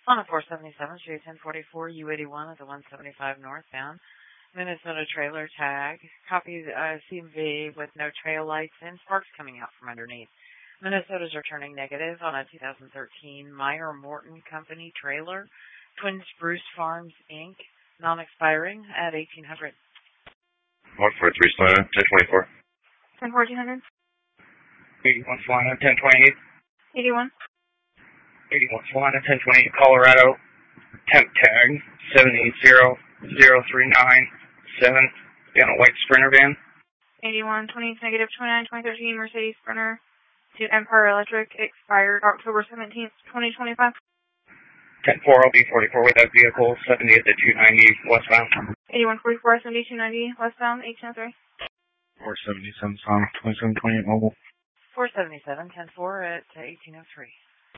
On a 477, Street 1044, U81 at the 175 northbound. Minnesota trailer tag. Copy CMV with no trail lights and sparks coming out from underneath. Minnesota's are turning negative on a 2013 Meyer Morton Company trailer. Twin Spruce Farms, Inc. Non-expiring at 1800. 143 Salina, 1024. 101400. 81 Salina, 1028. 81. 81 Salina, 1028, Colorado. Temp tag 7800397. Down a white Sprinter van. 81 20 negative 29 2013 Mercedes Sprinter to Empire Electric, expired October 17th, 2025. 10-4, B44 with that vehicle, 70 at the 290 westbound. 8144 70 290 westbound, 1803. 477 Sound, 2728 mobile. 477, 10-4 at 1803.